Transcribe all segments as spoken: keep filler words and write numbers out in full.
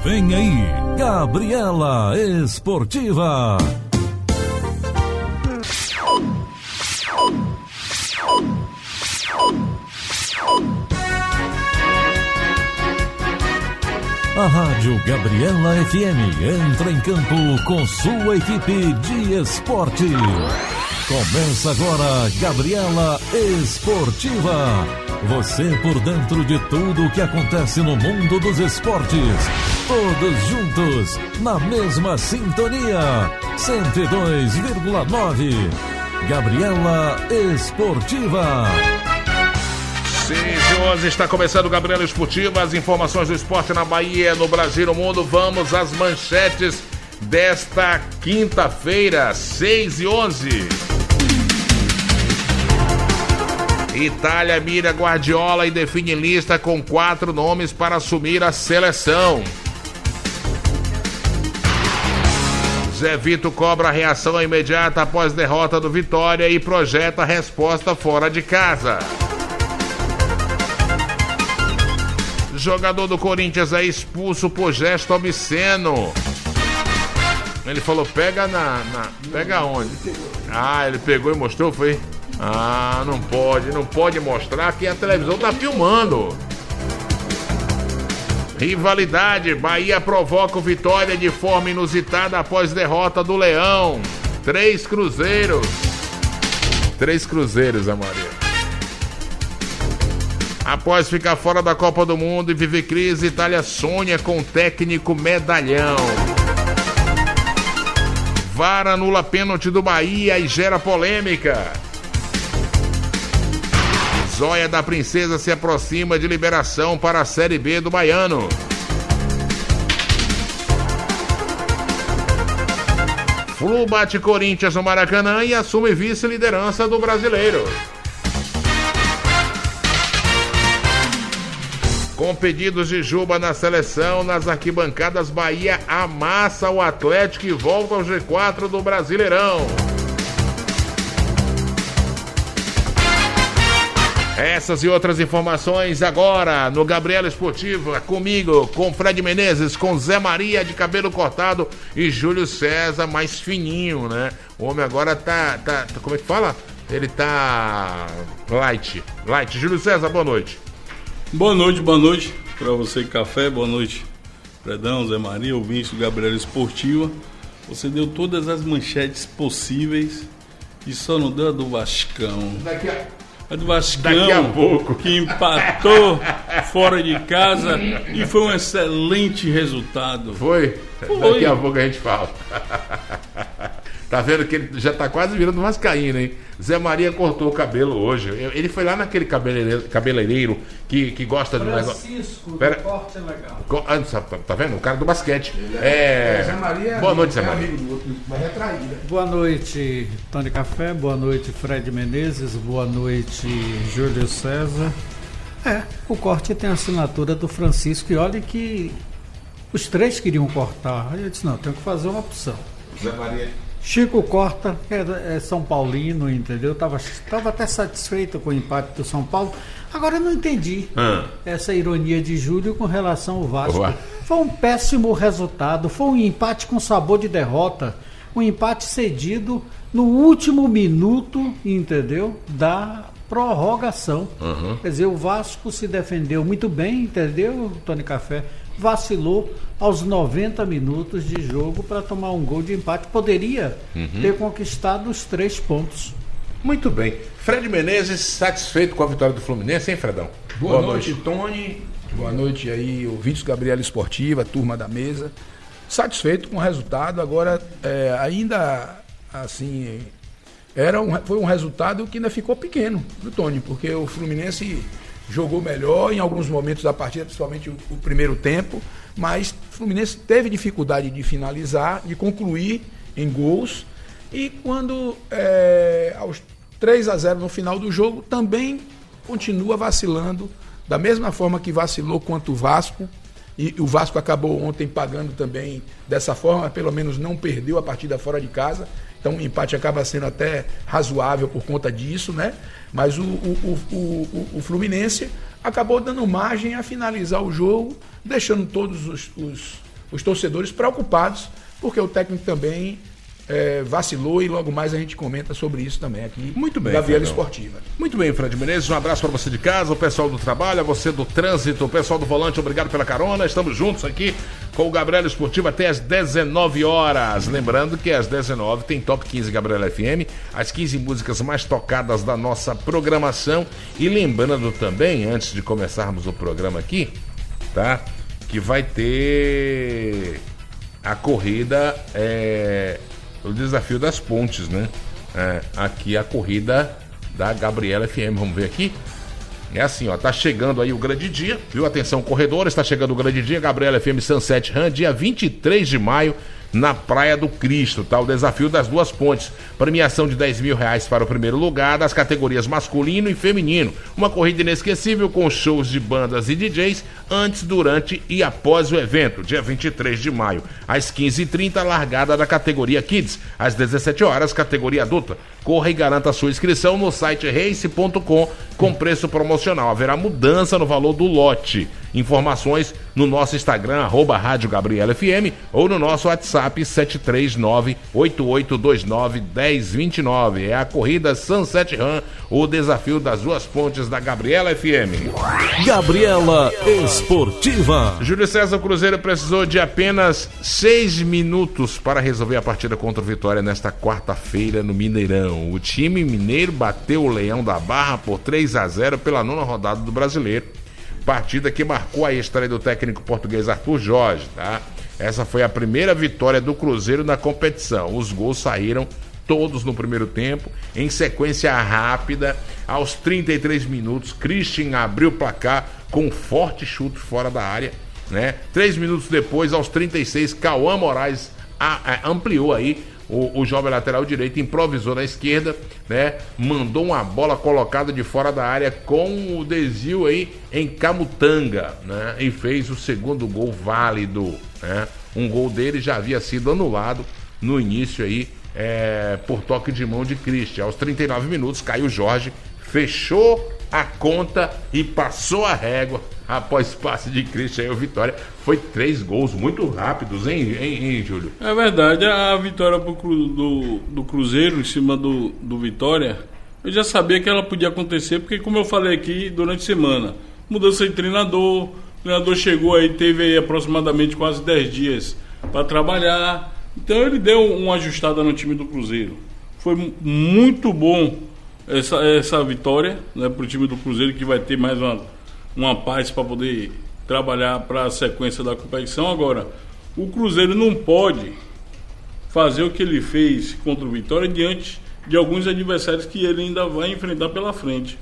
Vem aí, Gabriela Esportiva. A Rádio Gabriela F M entra em campo com sua equipe de esporte. Começa agora Gabriela Esportiva. Você por dentro de tudo o que acontece no mundo dos esportes. Todos juntos, na mesma sintonia. cento e dois vírgula nove. Gabriela Esportiva. Sim, senhores, está começando o Gabriela Esportiva, as informações do esporte na Bahia, no Brasil e no mundo. Vamos às manchetes desta quinta-feira, seis e onze. Itália mira Guardiola e define lista com quatro nomes para assumir a seleção. Zé Vito cobra reação imediata após derrota do Vitória e projeta resposta fora de casa. Jogador do Corinthians é expulso por gesto obsceno. Ele falou, pega na, na... Pega onde? Ah, ele pegou e mostrou, foi? Ah, não pode, não pode mostrar que a televisão tá filmando. Rivalidade, Bahia provoca o Vitória de forma inusitada após derrota do Leão. Três cruzeiros. Três cruzeiros, a Maria. Após ficar fora da Copa do Mundo e viver crise, Itália sonha com técnico medalhão. V A R anula pênalti do Bahia e gera polêmica. Zóia da Princesa se aproxima de liberação para a Série B do Baiano. Flu bate Corinthians no Maracanã e assume vice-liderança do Brasileiro. Com pedidos de Juba na seleção, nas arquibancadas, Bahia amassa o Atlético e volta ao G quatro do Brasileirão. Essas e outras informações agora no Gabriela Esportiva, comigo, com Fred Menezes, com Zé Maria de cabelo cortado e Júlio César mais fininho, né? O homem agora tá, tá, tá como é que fala? Ele tá light, light. Júlio César, boa noite. Boa noite, boa noite para você, Café, boa noite, Fredão, Zé Maria, ouvinte do Gabriela Esportiva. Você deu todas as manchetes possíveis e só não deu a do Vascão. Daqui a... A do Vascão, Daqui a pouco. Que empatou fora de casa e foi um excelente resultado. Foi? Foi. Daqui a pouco a gente fala. Tá vendo que ele já tá quase virando vascaíno, hein? Zé Maria cortou o cabelo hoje. Ele foi lá naquele cabeleireiro, cabeleireiro que, que gosta do negócio. Francisco, Pera... do corte é legal. Ah, tá, tá vendo? O cara do basquete. É... Zé Maria, boa noite, Zé é Maria. amigo do outro, mas é traída. Boa noite, Tony Café. Boa noite, Fred Menezes. Boa noite, Júlio César. É, o corte tem a assinatura do Francisco e olha que os três queriam cortar. Aí eu disse, não, tenho que fazer uma opção. Zé Maria. Chico corta, é, é São Paulino, entendeu? Tava, tava até satisfeito com o empate do São Paulo. Agora eu não entendi ah. essa ironia de Júlio com relação ao Vasco. Ué. Foi um péssimo resultado, foi um empate com sabor de derrota, um empate cedido no último minuto, entendeu? Da prorrogação. Uhum. Quer dizer, o Vasco se defendeu muito bem, entendeu, Tony Café? Vacilou aos noventa minutos de jogo para tomar um gol de empate. Poderia uhum. ter conquistado os três pontos. Muito bem. Fred Menezes, satisfeito com a vitória do Fluminense, hein, Fredão? Boa, Boa noite, noite, Tony. Boa noite aí, ouvintes do Gabriela Esportiva, turma da mesa. Satisfeito com o resultado. Agora, é, ainda assim, era um, foi um resultado que ainda ficou pequeno do Tony, porque o Fluminense jogou melhor em alguns momentos da partida, principalmente o, o primeiro tempo, mas o Fluminense teve dificuldade de finalizar, de concluir em gols, e quando é, aos três a zero no final do jogo, também continua vacilando, da mesma forma que vacilou quanto o Vasco, e o Vasco acabou ontem pagando também dessa forma, pelo menos não perdeu a partida fora de casa, então o empate acaba sendo até razoável por conta disso, né? Mas o, o, o, o, o Fluminense acabou dando margem a finalizar o jogo, deixando todos os, os, os torcedores preocupados, porque o técnico também é, vacilou e logo mais a gente comenta sobre isso também aqui. Muito bem, Gabriela Fredão. Esportiva. Muito bem, Fred Menezes, um abraço para você de casa, o pessoal do trabalho, a você do trânsito, o pessoal do volante, obrigado pela carona. Estamos juntos aqui com o Gabriela Esportiva até às dezenove horas. Lembrando que às dezenove tem Top quinze Gabriela F M, as quinze músicas mais tocadas da nossa programação. E lembrando também, antes de começarmos o programa aqui, tá? Que vai ter a corrida, é, o desafio das pontes, né? É, aqui a corrida da Gabriela F M, vamos ver aqui. É assim, ó, tá chegando aí o grande dia, viu? Atenção, corredores, está chegando o grande dia, Gabriela F M Sunset Run, dia vinte e três de maio, na Praia do Cristo, tá? O desafio das duas pontes. Premiação de dez mil reais para o primeiro lugar, das categorias masculino e feminino. Uma corrida inesquecível com shows de bandas e D Js antes, durante e após o evento. Dia vinte e três de maio, às quinze e trinta, largada da categoria Kids. Às dezessete horas, categoria adulta. Corra e garanta sua inscrição no site race ponto com com preço promocional. Haverá mudança no valor do lote. Informações no nosso Instagram, arroba Rádio Gabriela F M, ou no nosso WhatsApp sete três nove, oito oito dois nove, um zero dois nove. É a corrida Sunset Run, o desafio das duas pontes da Gabriela F M. Gabriela Esportiva. Júlio César, Cruzeiro precisou de apenas seis minutos para resolver a partida contra o Vitória nesta quarta-feira no Mineirão. O time mineiro bateu o Leão da Barra por três a zero pela nona rodada do Brasileiro. Partida que marcou a estreia do técnico português Arthur Jorge, tá? Essa foi a primeira vitória do Cruzeiro na competição. Os gols saíram todos no primeiro tempo, em sequência rápida. Aos trinta e três minutos, Christian abriu o placar com um forte chute fora da área, né? Três minutos depois, aos trinta e seis, Cauã Moraes a, a, ampliou aí. O, o jovem lateral direito improvisou na esquerda, né? Mandou uma bola colocada de fora da área com o desvio aí em Camutanga, né? E fez o segundo gol válido, né? Um gol dele já havia sido anulado no início aí, é, por toque de mão de Christian. Aos trinta e nove minutos, Caio Jorge fechou a conta e passou a régua após passe de Christian. Aí o Vitória foi três gols muito rápidos, hein, hein, hein Júlio? É verdade, a vitória pro cru, do, do Cruzeiro em cima do, do Vitória, eu já sabia que ela podia acontecer, porque como eu falei aqui durante a semana, mudança de treinador, o treinador chegou aí, teve aí aproximadamente quase dez dias para trabalhar, então ele deu uma ajustada no time do Cruzeiro. Foi muito bom essa, essa vitória, né, pro time do Cruzeiro, que vai ter mais uma, uma paz para poder trabalhar para a sequência da competição. Agora, o Cruzeiro não pode fazer o que ele fez contra o Vitória diante de alguns adversários que ele ainda vai enfrentar pela frente.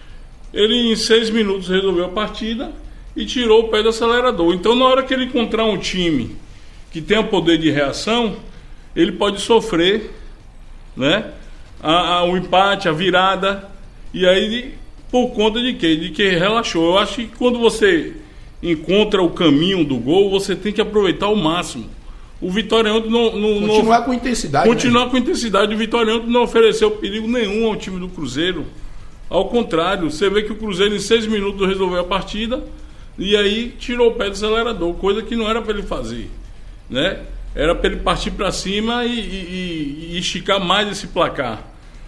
Ele em seis minutos resolveu a partida e tirou o pé do acelerador. Então, na hora que ele encontrar um time que tenha poder de reação, ele pode sofrer, né, a, a, o empate, a virada, e aí por conta de quê? De que relaxou. Eu acho que quando você encontra o caminho do gol, você tem que aproveitar ao máximo. O Vitória ontem não, não continuar não, com intensidade. Continuar né? com intensidade. O Vitória ontem não ofereceu perigo nenhum ao time do Cruzeiro. Ao contrário, você vê que o Cruzeiro em seis minutos resolveu a partida e aí tirou o pé do acelerador, coisa que não era para ele fazer, né? Era para ele partir para cima e, e, e esticar mais esse placar,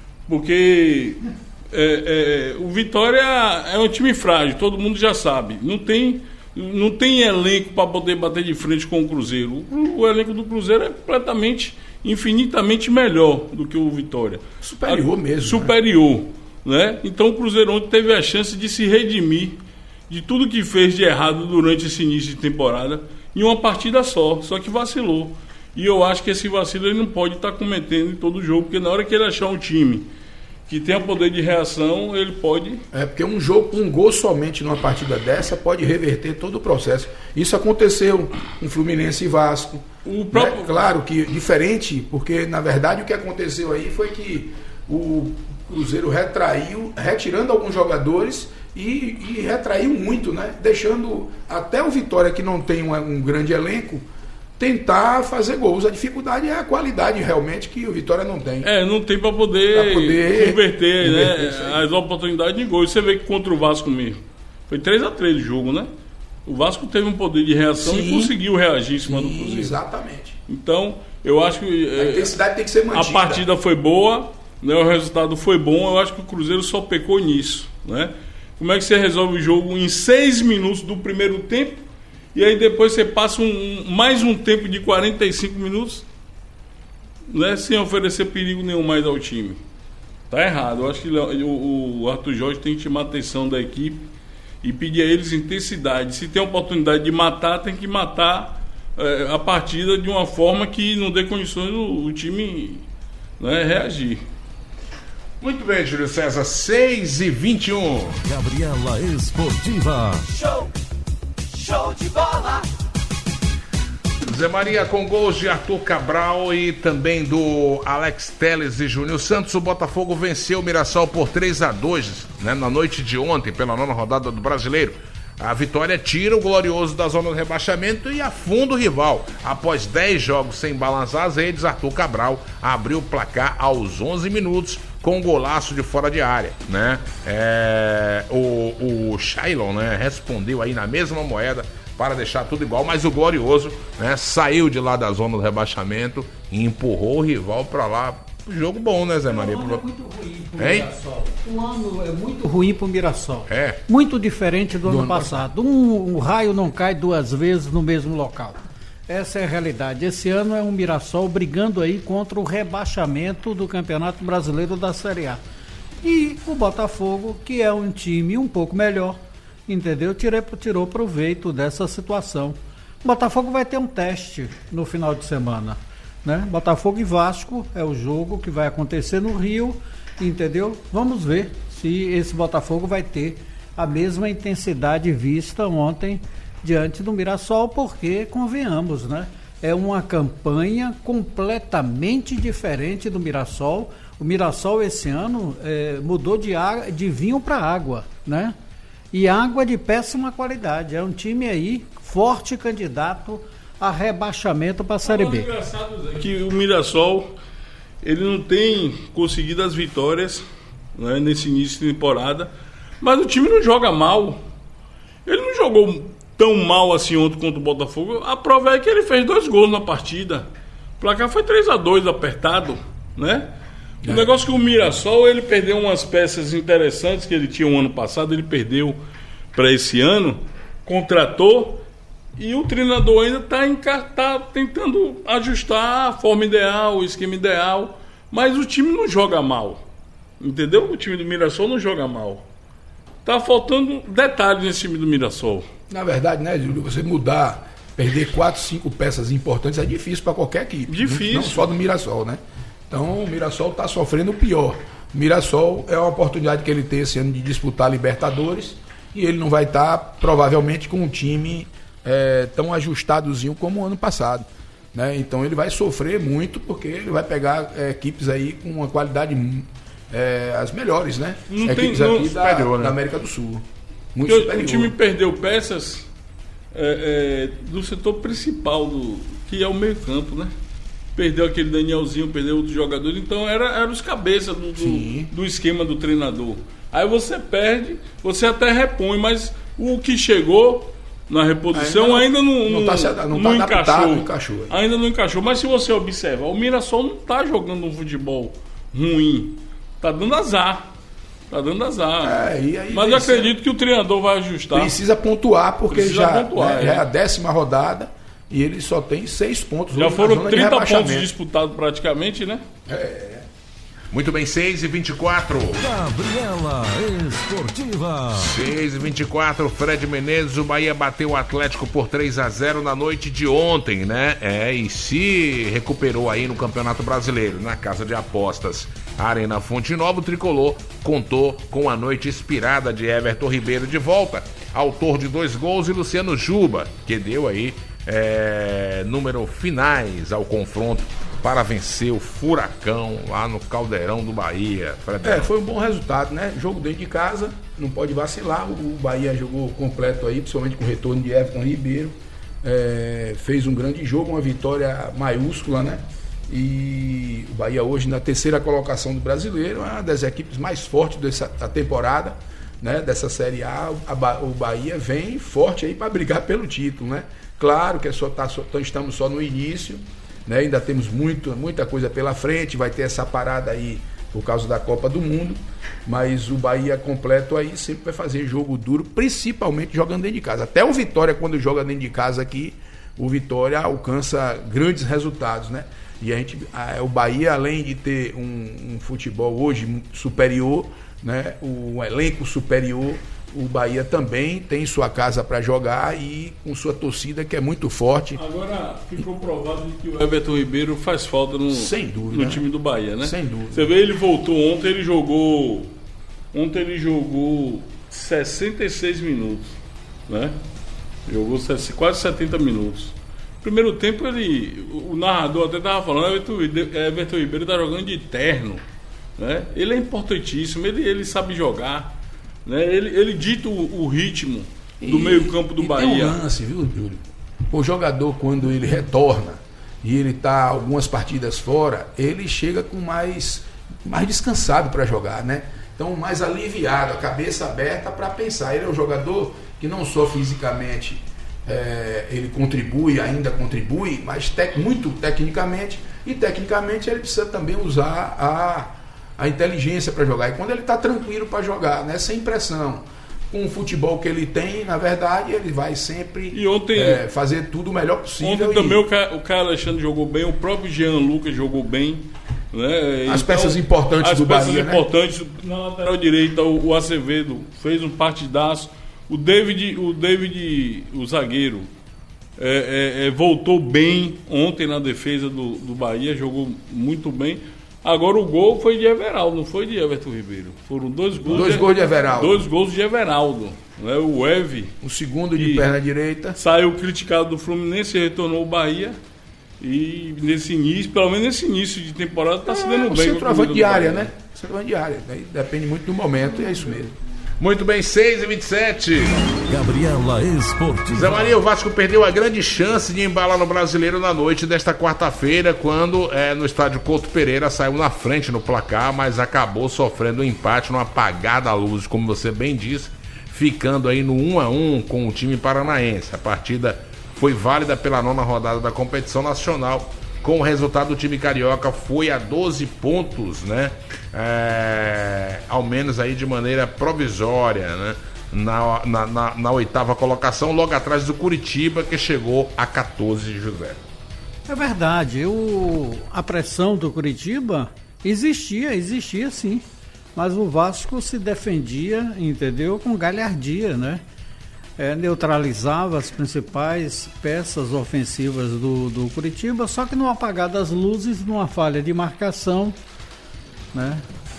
porque é, é, o Vitória é um time frágil, todo mundo já sabe, não tem, não tem elenco para poder bater de frente com o Cruzeiro. O, o elenco do Cruzeiro é completamente, infinitamente melhor do que o Vitória, superior a, mesmo, superior, né? Né? Então o Cruzeiro ontem teve a chance de se redimir de tudo que fez de errado durante esse início de temporada em uma partida só, só que vacilou. E eu acho que esse vacilo ele não pode estar cometendo em todo jogo, porque na hora que ele achar um time que tenha poder de reação, ele pode... É, porque um jogo, um gol somente numa partida dessa pode reverter todo o processo. Isso aconteceu com Fluminense e Vasco. O próprio... Né? Claro que diferente, porque na verdade o que aconteceu aí foi que o Cruzeiro retraiu, retirando alguns jogadores e, e retraiu muito, né? Deixando até o Vitória, que não tem um, um grande elenco, tentar fazer gols. A dificuldade é a qualidade realmente que o Vitória não tem. É, não tem para poder, poder converter, converter né, as oportunidades de gols. Você vê que contra o Vasco mesmo foi três a três o jogo, né? O, O Vasco teve um poder de reação Sim. e conseguiu reagir em cima Sim, do Cruzeiro. Exatamente. Então, eu acho que A intensidade tem que ser mantida. a partida foi boa, né, o resultado foi bom, eu acho que o Cruzeiro só pecou nisso. Né? Como é que você resolve o jogo em seis minutos do primeiro tempo e aí depois você passa um, mais um tempo de quarenta e cinco minutos, né, sem oferecer perigo nenhum mais ao time? Tá errado. Eu acho que o, o Arthur Jorge tem que chamar a atenção da equipe e pedir a eles intensidade. Se tem a oportunidade de matar, tem que matar é, a partida de uma forma que não dê condições do o time, né, reagir. Muito bem, Júlio César, seis e vinte e um. Gabriela Esportiva. Show, show de bola. Zé Maria, com gols de Arthur Cabral e também do Alex Telles e Júnior Santos, o Botafogo venceu o Mirassol por três a dois, né, na noite de ontem, pela nona rodada do Brasileiro. A vitória tira o Glorioso da zona de rebaixamento e afunda o rival. Após dez jogos sem balançar as redes, Arthur Cabral abriu o placar aos onze minutos com um golaço de fora de área, né? É, o o Shailon, né, respondeu aí na mesma moeda para deixar tudo igual, mas o Glorioso, né, saiu de lá da zona do rebaixamento e empurrou o rival para lá. Jogo bom, né, Zé Maria? O ano é muito ruim pro Hein? Mirassol. O ano é muito ruim pro Mirassol. É. Muito diferente do, Do ano, ano passado. Um, um raio não cai duas vezes no mesmo local. Essa é a realidade. Esse ano é um Mirassol brigando aí contra o rebaixamento do Campeonato Brasileiro da Série A. E o Botafogo, que é um time um pouco melhor, entendeu? Tirei, tirou proveito dessa situação. O Botafogo vai ter um teste no final de semana, né? Botafogo e Vasco é o jogo que vai acontecer no Rio, entendeu? Vamos ver se esse Botafogo vai ter a mesma intensidade vista ontem diante do Mirassol, porque, convenhamos, né? É uma campanha completamente diferente do Mirassol. O Mirassol esse ano é, mudou de, água, de vinho para água, né? E água de péssima qualidade. É um time aí forte candidato a rebaixamento para a Série B. O engraçado é que o Mirassol ele não tem conseguido as vitórias, né, nesse início de temporada, mas o time não joga mal. Ele não jogou tão mal assim ontem contra o Botafogo. A prova é que ele fez dois gols na partida. O placar foi três a dois apertado, né? O negócio é que o Mirassol ele perdeu umas peças interessantes que ele tinha um ano passado, ele perdeu para esse ano, contratou. E o treinador ainda está tá tentando ajustar a forma ideal, o esquema ideal. Mas o time não joga mal. Entendeu? O time do Mirassol não joga mal. Tá faltando detalhes nesse time do Mirassol. Na verdade, né, Júlio, você mudar, perder quatro, cinco peças importantes é difícil para qualquer equipe. Difícil. Não só do Mirassol, né? Então o Mirassol está sofrendo o pior. O Mirassol é uma oportunidade que ele tem esse ano de disputar a Libertadores e ele não vai estar, tá, provavelmente, com um time É, tão ajustadozinho como o ano passado, né? Então ele vai sofrer muito porque ele vai pegar é, equipes aí com uma qualidade é, as melhores, né? Não equipes tem, não, aqui da, superior, né? da América do Sul, muito Porque superior. o time perdeu peças é, é, do setor principal, do, que é o meio campo, né? Perdeu aquele Danielzinho, perdeu outros jogadores, então era, era os cabeças do, do, do esquema do treinador. Aí você perde, você até repõe, mas o que chegou na reposição ainda, ainda não, não, não, tá, não, não tá encaixou. Não encaixou. Ainda não encaixou. Mas se você observar, o Mirassol não está jogando um futebol ruim. Está dando azar. Está dando azar. É, e aí Mas eu acredito que o treinador vai ajustar. Precisa pontuar, porque Precisa já, pontuar, né, é. já é a décima rodada e ele só tem seis pontos. Já foram trinta de pontos disputados praticamente, né? É. Muito bem, seis e vinte e quatro. Gabriela Esportiva. seis e vinte e quatro, Fred Menezes, o Bahia bateu o Atlético por três a zero na noite de ontem, né? É, e se recuperou aí no Campeonato Brasileiro, na casa de apostas. A Arena Fonte Nova, o Tricolor contou com a noite inspirada de Everton Ribeiro de volta, autor de dois gols, e Luciano Juba, que deu aí é, número finais ao confronto para vencer o Furacão lá no Caldeirão do Bahia. Fredão. É, foi um bom resultado, né? Jogo dentro de casa, não pode vacilar. O Bahia jogou completo aí, principalmente com o retorno de Everton Ribeiro. É, fez um grande jogo, uma vitória maiúscula, né? E o Bahia hoje na terceira colocação do Brasileiro, é uma das equipes mais fortes dessa temporada. né, dessa Série A, a ba- o Bahia vem forte aí para brigar pelo título, né? Claro que é só, tá, só, estamos só no início, né? Ainda temos muito, muita coisa pela frente, vai ter essa parada aí por causa da Copa do Mundo, mas o Bahia completo aí sempre vai fazer jogo duro, principalmente jogando dentro de casa. Até o Vitória, quando joga dentro de casa aqui, o Vitória alcança grandes resultados, né? E a gente, a, o Bahia, além de ter um, um futebol hoje superior, né? Um elenco superior, o Bahia também tem sua casa para jogar e com sua torcida que é muito forte. Agora ficou provado que o Everton Ribeiro faz falta no, Sem dúvida, no time do Bahia, né? Sem dúvida. Você vê, ele voltou ontem, ele jogou ontem ele jogou sessenta e seis minutos, né? Jogou quase setenta minutos. Primeiro tempo ele, o narrador até estava falando, Everton, Everton Ribeiro está jogando de terno, né? Ele é importantíssimo, ele, ele sabe jogar, né? Ele, ele dita o, o ritmo do E- meio campo do e Bahia. Tem um lance, viu, Júlio? O jogador, quando ele retorna e ele está algumas partidas fora, ele chega com mais, mais descansado para jogar, né? Então, mais aliviado, a cabeça aberta para pensar. Ele é um jogador que não só fisicamente é, ele contribui, ainda contribui, mas tec, muito tecnicamente, e tecnicamente ele precisa também usar a, a inteligência para jogar. E quando ele está tranquilo para jogar, né, sem pressão, com o futebol que ele tem, na verdade, ele vai sempre E ontem- é, fazer tudo o melhor possível. Ontem e também o Ca- o Caio Alexandre jogou bem, o próprio Jean Lucas jogou bem, né? As peças importantes as do peças Bahia, né? importantes, na lateral direita o, o Acevedo fez um partidaço, o David, o David, o zagueiro é, é, é, voltou bem ontem na defesa do, do Bahia, jogou muito bem. Agora o gol foi de Everaldo, não foi de Everton Ribeiro. Foram dois gols. Dois gols de Everaldo. Dois gols de Everaldo, né? O Eve O segundo de E- perna direita. saiu criticado do Fluminense, retornou ao Bahia e nesse início, pelo menos nesse início de temporada, está se dando É, bem. o com a centroavante camisa de do área, Bahia. né? Centroavante de área. Daí depende muito do momento e é isso mesmo. Muito bem, seis e vinte e sete. Gabriela Esportiva. Zé Maria, o Vasco perdeu a grande chance de embalar no Brasileiro na noite desta quarta-feira, quando é, no estádio Couto Pereira saiu na frente no placar, mas acabou sofrendo um empate, numa apagada luz, como você bem disse, ficando aí no um a um com o time paranaense. A partida foi válida pela nona rodada da competição nacional. Com o resultado, o time carioca foi a doze pontos, né? É, ao menos aí de maneira provisória, né? Na, na, na, na oitava colocação, logo atrás do Curitiba, que chegou a quatorze, José. É verdade, o, a pressão do Curitiba existia, existia sim. Mas o Vasco se defendia, entendeu? Com galhardia, né? É, neutralizava as principais peças ofensivas do, do Curitiba, só que no apagar das luzes, numa falha de marcação, né?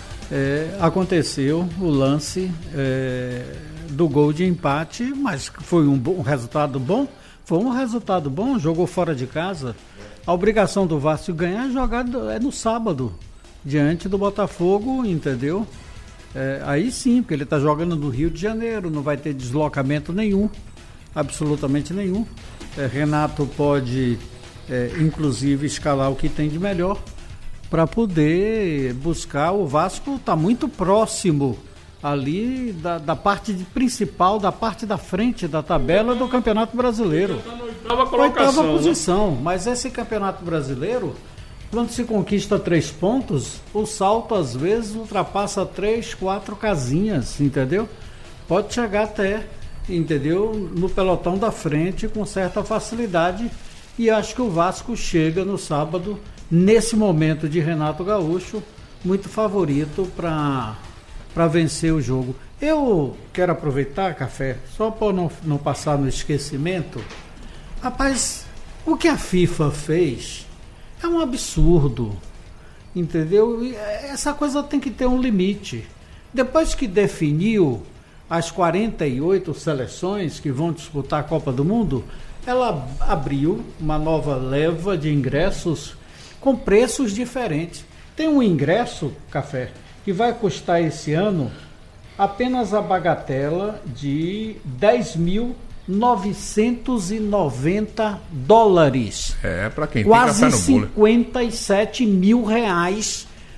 É, aconteceu o lance é, do gol de empate, mas foi um, bom, um resultado bom. Foi um resultado bom, jogou fora de casa. A obrigação do Vasco ganhar é jogar é no sábado, diante do Botafogo, entendeu? É, aí sim, porque ele está jogando no Rio de Janeiro, não vai ter deslocamento nenhum, absolutamente nenhum. É, Renato pode, é, inclusive, escalar o que tem de melhor para poder buscar. O Vasco está muito próximo ali da, da parte de- principal, da parte da frente da tabela do Campeonato Brasileiro. Tá na oitava Oitava colocação, né? posição, mas esse Campeonato Brasileiro, quando se conquista três pontos, o salto às vezes ultrapassa três, quatro casinhas, entendeu? Pode chegar até, entendeu? No pelotão da frente com certa facilidade, e acho que o Vasco chega no sábado, nesse momento de Renato Gaúcho, muito favorito para para vencer o jogo. Eu quero aproveitar, Café, só para não, não passar no esquecimento. Rapaz, o que a FIFA fez é um absurdo, entendeu? E essa coisa tem que ter um limite. Depois que definiu as quarenta e oito seleções que vão disputar a Copa do Mundo, ela abriu uma nova leva de ingressos com preços diferentes. Tem um ingresso, Café, que vai custar esse ano apenas a bagatela de dez mil novecentos e noventa dólares. É, pra quem Quase tem café no bolo. cinquenta e sete mil reais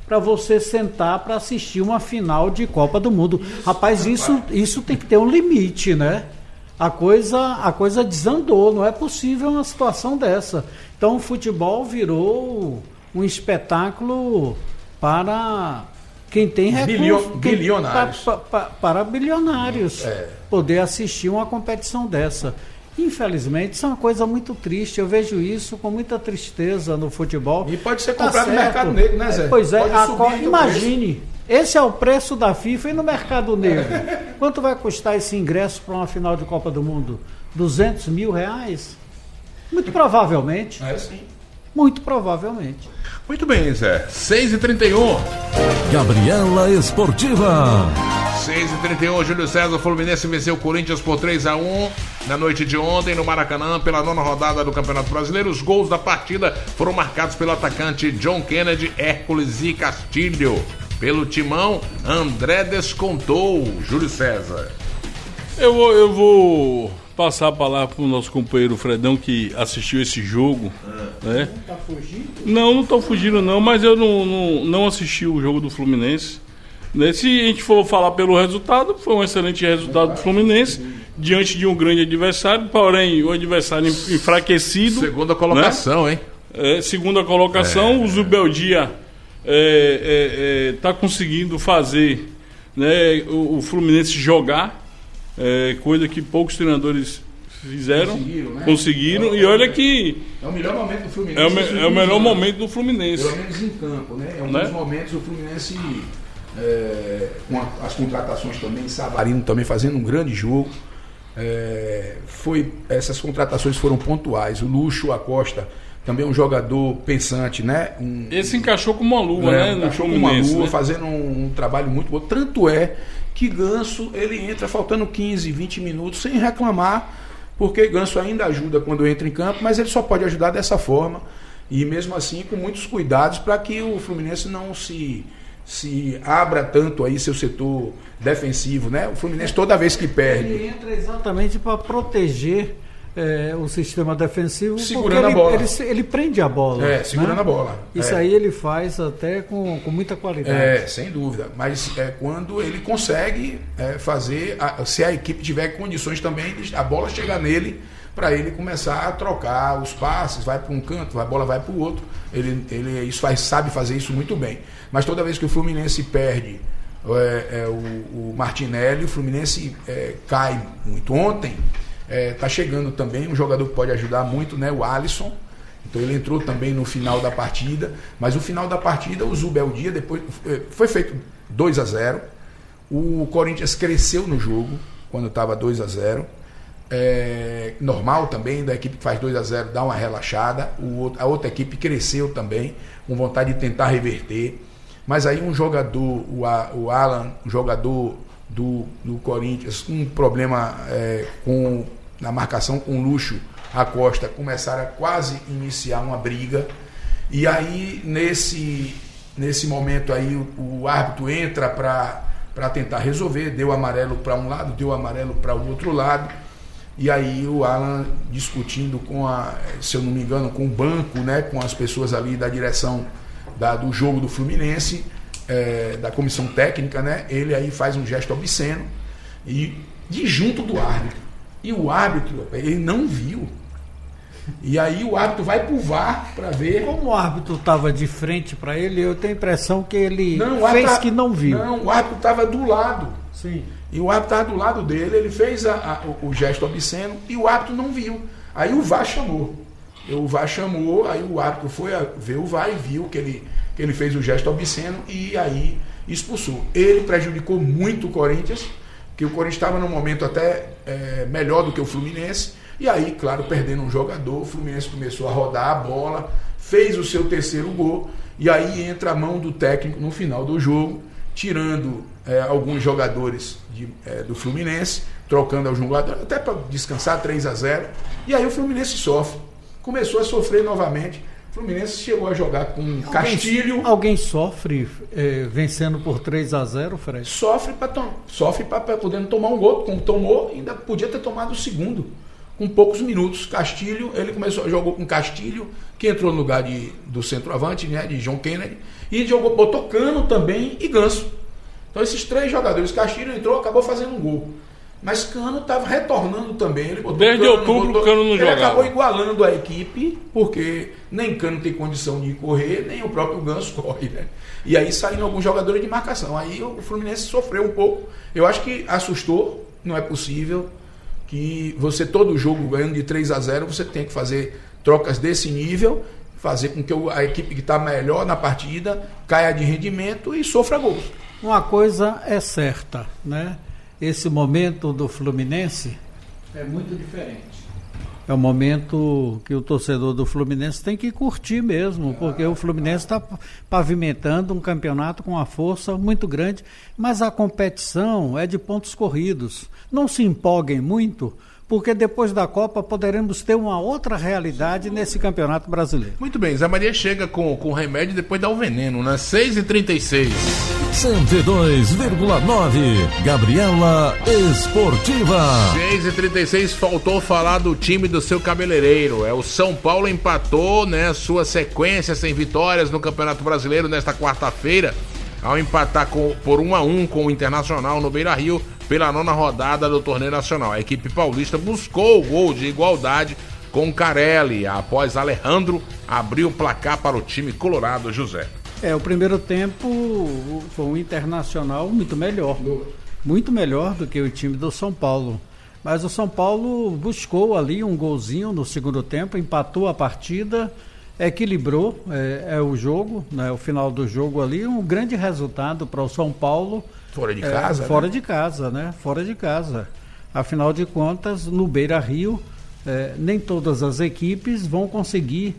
para você sentar para assistir uma final de Copa do Mundo. Rapaz, isso, isso tem que ter um limite, né? A coisa, a coisa desandou, não é possível uma situação dessa. Então o futebol virou um espetáculo para quem tem recursos. Bilio, bilionários. Para, para, para bilionários é. poder assistir uma competição dessa. Infelizmente, isso é uma coisa muito triste. Eu vejo isso com muita tristeza no futebol. E pode ser comprado tá no mercado negro, né, Zé? Pois é, a co... então imagine, esse é o preço da FIFA e no mercado negro. Quanto vai custar esse ingresso para uma final de Copa do Mundo? duzentos mil reais? Muito provavelmente. É sim. Muito provavelmente. Muito bem, Zé. seis e trinta e um. Gabriela Esportiva. seis e trinta e um, Júlio César, Fluminense venceu o Corinthians por três a um na noite de ontem no Maracanã pela nona rodada do Campeonato Brasileiro. Os gols da partida foram marcados pelo atacante John Kennedy, Hércules e Castilho. Pelo timão, André descontou. Júlio César. Eu vou, eu vou passar a palavra para o nosso companheiro Fredão, que assistiu esse jogo. É. Né? Não tá fugindo? Não, não estou fugindo não, mas eu não, não, não assisti o jogo do Fluminense. Se a gente for falar pelo resultado, foi um excelente resultado do Fluminense, diante de um grande adversário, porém o adversário enfraquecido. Segunda colocação, né? hein? É, segunda colocação, é. O Zubeldia está é, é, é, tá conseguindo fazer, né, o, o Fluminense jogar, é, coisa que poucos treinadores fizeram, conseguiram, né? conseguiram é, e olha que... É o melhor momento do Fluminense. É o, me, é o melhor momento do Fluminense. Pelo menos em campo, né? É um né? dos momentos do Fluminense... É, com a, as contratações também, Savarino também fazendo um grande jogo. É, foi, essas contratações foram pontuais. O Lucho Acosta, também um jogador pensante, né? Um, Esse encaixou como uma luva, é, né? Encaixou como uma luva, né? Fazendo um, um trabalho muito bom. Tanto é que Ganso, ele entra faltando quinze, vinte minutos sem reclamar, porque Ganso ainda ajuda quando entra em campo, mas ele só pode ajudar dessa forma. E mesmo assim, com muitos cuidados para que o Fluminense não se... se abra tanto aí seu setor defensivo, né? O Fluminense toda vez que perde... Ele entra exatamente para proteger é, o sistema defensivo, segurando porque a bola. Ele, ele, ele prende a bola. É, segurando né? a bola. Isso é. aí ele faz até com, com muita qualidade. É, sem dúvida. Mas é quando ele consegue é, fazer, a, se a equipe tiver condições também, a bola chegar nele, para ele começar a trocar os passes, vai para um canto, a bola vai para o outro. Ele, ele isso faz, sabe fazer isso muito bem. Mas toda vez que o Fluminense perde é, é, o, o Martinelli, o Fluminense é, cai muito. Ontem está é, chegando também um jogador que pode ajudar muito, né, o Alisson. Então ele entrou também no final da partida. Mas no final da partida, o Zubeldia, depois foi feito dois a zero. O Corinthians cresceu no jogo quando estava dois a zero. É, normal também, da equipe que faz dois a zero dá uma relaxada. O, a outra equipe cresceu também, com vontade de tentar reverter. Mas aí um jogador, o, o Alan, um jogador do, do Corinthians, com um problema é, com, na marcação com o Lucho Acosta, começaram a quase iniciar uma briga. E aí nesse, nesse momento aí o, o árbitro entra para tentar resolver, deu amarelo para um lado, deu amarelo para o outro lado. E aí o Alan discutindo com a, se eu não me engano, com o banco, né, com as pessoas ali da direção da, do jogo do Fluminense, é, da comissão técnica, né, ele aí faz um gesto obsceno e de junto do árbitro. E o árbitro, ele não viu. E aí o árbitro vai pro V A R para ver. Como o árbitro estava de frente para ele, eu tenho a impressão que ele não, fez árbitro, que não viu. Não, o árbitro estava do lado. Sim. E o árbitro estava do lado dele, ele fez a, a, o, o gesto obsceno e o árbitro não viu. Aí o V A R chamou. O V A R chamou, aí o árbitro foi a ver o V A R e viu que ele, que ele fez o gesto obsceno e aí expulsou. Ele prejudicou muito o Corinthians, que o Corinthians estava num momento até é, melhor do que o Fluminense. E aí, claro, perdendo um jogador, o Fluminense começou a rodar a bola, fez o seu terceiro gol, e aí entra a mão do técnico no final do jogo, tirando é, alguns jogadores de, é, do Fluminense, trocando ao jogador, até para descansar, três a zero, e aí o Fluminense sofre. Começou a sofrer novamente. O Fluminense chegou a jogar com alguém, Castilho. Alguém sofre é, vencendo por três a zero, Fred? Sofre para sofre para podendo tomar um gol, como tomou, ainda podia ter tomado o segundo. com poucos minutos. Castilho, ele começou, jogou com Castilho, que entrou no lugar de, do centroavante, né, de John Kennedy, e jogou, botou Cano também e Ganso. Então esses três jogadores, Castilho entrou, acabou fazendo um gol. Mas Cano estava retornando também. Ele botou Desde Cano, outubro botou, o Cano não ele jogava. acabou igualando a equipe, porque nem Cano tem condição de correr, nem o próprio Ganso corre, né? E aí saíram alguns jogadores de marcação. Aí o Fluminense sofreu um pouco. Eu acho que assustou. Não é possível que você, todo jogo ganhando de três a zero, você tem que fazer trocas desse nível, fazer com que a equipe que está melhor na partida caia de rendimento e sofra gols. Uma coisa é certa, né? Esse momento do Fluminense é muito diferente. É um momento que o torcedor do Fluminense tem que curtir mesmo, porque o Fluminense está pavimentando um campeonato com uma força muito grande, mas a competição é de pontos corridos. Não se empolguem muito, porque depois da Copa poderemos ter uma outra realidade nesse Campeonato Brasileiro. Muito bem, Zé Maria chega com, com o remédio e depois dá o veneno, né? seis e trinta e seis. cento e dois vírgula nove, Gabriela Esportiva. seis e trinta e seis, faltou falar do time do seu cabeleireiro. É, o São Paulo empatou, né, sua sequência sem vitórias no Campeonato Brasileiro nesta quarta-feira, ao empatar com, por um a um com o Internacional no Beira-Rio pela nona rodada do torneio nacional. A equipe paulista buscou o gol de igualdade com Carelli, após Alejandro abrir o placar para o time colorado, José. É, o primeiro tempo foi um Internacional muito melhor, muito melhor do que o time do São Paulo. Mas o São Paulo buscou ali um golzinho no segundo tempo, empatou a partida, equilibrou é, é o jogo, né, o final do jogo ali, um grande resultado para o São Paulo. Fora de casa, é, Fora né? de casa, né? Fora de casa. Afinal de contas, no Beira-Rio, é, nem todas as equipes vão conseguir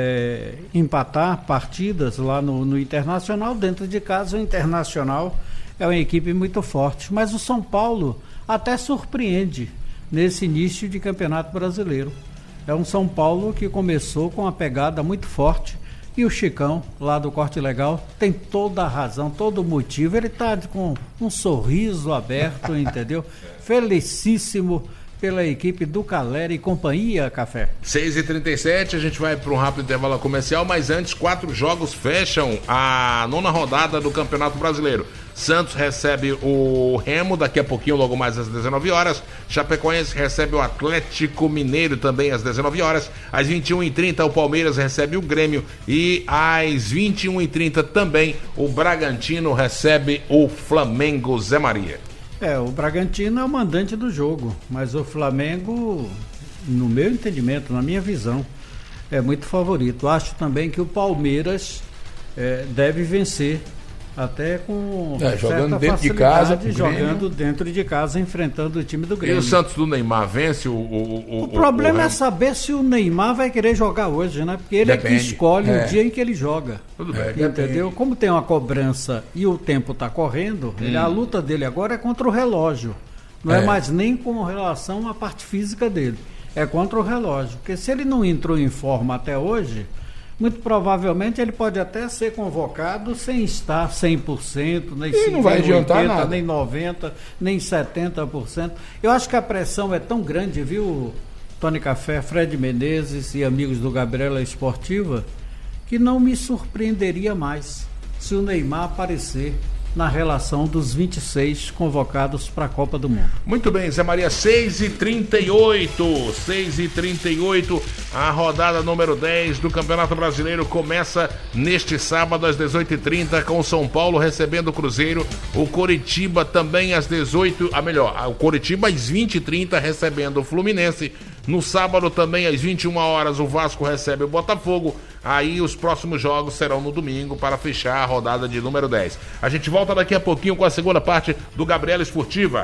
é, empatar partidas lá no, no Internacional. Dentro de casa, o Internacional é uma equipe muito forte. Mas o São Paulo até surpreende nesse início de Campeonato Brasileiro. É um São Paulo que começou com uma pegada muito forte. E o Chicão, lá do Corte Legal, tem toda a razão, todo o motivo. Ele está com um sorriso aberto, entendeu? Felicíssimo pela equipe do Calera e companhia, Café. seis e trinta e sete, a gente vai para um rápido intervalo comercial, mas antes, quatro jogos fecham a nona rodada do Campeonato Brasileiro. Santos recebe o Remo daqui a pouquinho, logo mais às dezenove horas. Chapecoense recebe o Atlético Mineiro também às dezenove horas. Às vinte e uma e trinta o Palmeiras recebe o Grêmio e às vinte e uma e trinta também o Bragantino recebe o Flamengo, Zé Maria. É, o Bragantino é o mandante do jogo, mas o Flamengo, no meu entendimento, na minha visão, é muito favorito. Acho também que o Palmeiras é, deve vencer, até com é, jogando certa dentro de casa, jogando dentro de casa, enfrentando o time do Grêmio. E o Santos do Neymar vence o... O, o, o problema o, o é saber se o Neymar vai querer jogar hoje, né? Porque ele Depende. é que escolhe é. o dia em que ele joga. Tudo bem. É, entendeu? Como tem uma cobrança e o tempo está correndo, hum. ele, a luta dele agora é contra o relógio. Não é, é mais nem com relação à parte física dele. É contra o relógio. Porque se ele não entrou em forma até hoje, muito provavelmente ele pode até ser convocado sem estar cem por cento, nem e não vai adiantar oitenta por cento, nada. nem noventa por cento, nem setenta por cento. Eu acho que a pressão é tão grande, viu, Tony Café, Fred Menezes e amigos do Gabriela Esportiva, que não me surpreenderia mais se o Neymar aparecer na relação dos vinte e seis convocados para a Copa do Mundo. Muito bem, Zé Maria, seis e trinta e oito, seis e trinta e oito, a rodada número dez do Campeonato Brasileiro começa neste sábado às dezoito e trinta com o São Paulo recebendo o Cruzeiro, o Coritiba também às dezoito, a melhor, o Coritiba às vinte e trinta recebendo o Fluminense. No sábado também às vinte e uma horas o Vasco recebe o Botafogo. Aí os próximos jogos serão no domingo para fechar a rodada de número dez. A gente volta daqui a pouquinho com a segunda parte do Gabriela Esportiva.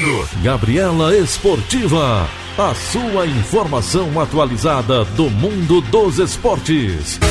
Gabriela Esportiva, a sua informação atualizada do mundo dos esportes.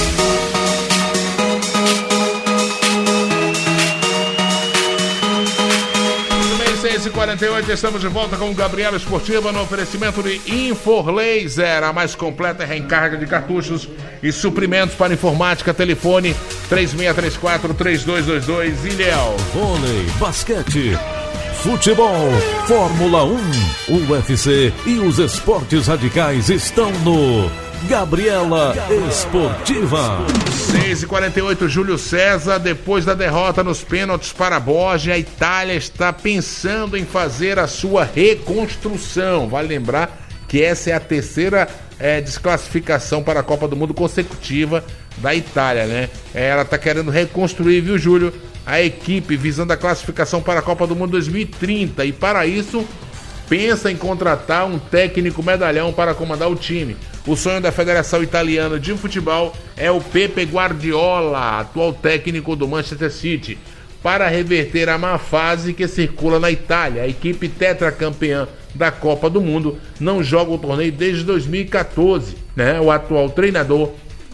seis e quarenta e oito, estamos de volta com o Gabriela Esportiva no oferecimento de Inforlaser, a mais completa recarga de cartuchos e suprimentos para informática. Telefone três seis três quatro, três dois dois dois, Ilhéus. Vôlei, basquete, futebol, Fórmula um, U F C e os esportes radicais estão no Gabriela Esportiva. seis e quarenta e oito, Júlio César, depois da derrota nos pênaltis para a Bórgia, a Itália está pensando em fazer a sua reconstrução. Vale lembrar que essa é a terceira é, desclassificação para a Copa do Mundo consecutiva da Itália, né? É, ela está querendo reconstruir, viu, Júlio, a equipe visando a classificação para a Copa do Mundo dois mil e trinta, e para isso pensa em contratar um técnico medalhão para comandar o time. O sonho da Federação Italiana de Futebol é o Pepe Guardiola, atual técnico do Manchester City, para reverter a má fase que circula na Itália. A equipe tetracampeã da Copa do Mundo não joga o torneio desde dois mil e quatorze, né? O atual treinador,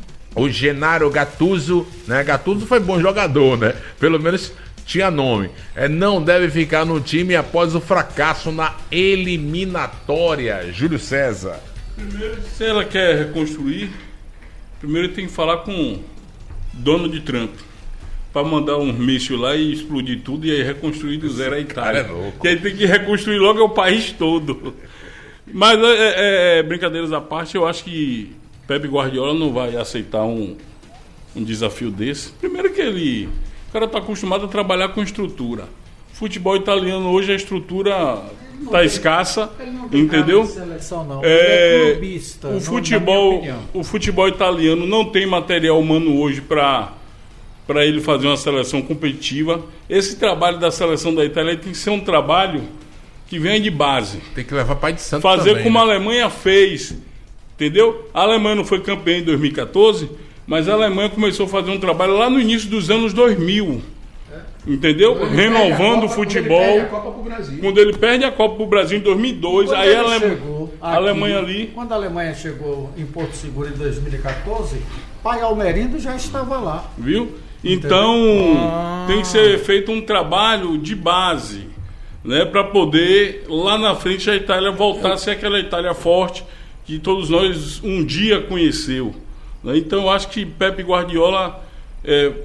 o Gennaro Gattuso, né? Gattuso foi bom jogador, né? Pelo menos tinha nome. É, não deve ficar no time após o fracasso na eliminatória. Júlio César. Primeiro, se ela quer reconstruir, primeiro tem que falar com o dono de Trump, para mandar um míssil lá e explodir tudo e aí reconstruir do zero a Itália. Cara é louco. Que aí tem que reconstruir logo é o país todo. Mas é, é, é, brincadeiras à parte, eu acho que Pepe Guardiola não vai aceitar um, um desafio desse. Primeiro que ele, o cara está acostumado a trabalhar com estrutura. Futebol italiano hoje a estrutura está escassa, entendeu? Seleção, não. É, Ele é clubista, o não, futebol, o futebol italiano não tem material humano hoje para para ele fazer uma seleção competitiva. Esse trabalho da seleção da Itália tem que ser um trabalho que venha de base. Tem que levar pai de santo fazer também, como né? a Alemanha fez, entendeu? A Alemanha não foi campeã em dois mil e quatorze, mas a Alemanha começou a fazer um trabalho lá no início dos anos dois mil, entendeu? Quando ele Renovando perde a o Copa, futebol. Quando ele perde a Copa pro Brasil. Quando ele perde a Copa pro Brasil em dois mil e dois, Quando aí ele a Alemanha, chegou a aqui, Alemanha ali... Quando a Alemanha chegou em Porto Seguro em dois mil e quatorze, Pai Almerindo já estava lá. Viu? Então, ah. tem que ser feito um trabalho de base, né, para poder, lá na frente, a Itália voltar a ser aquela Itália forte que todos nós um dia conheceu. Né? Então, eu acho que Pepe Guardiola, é,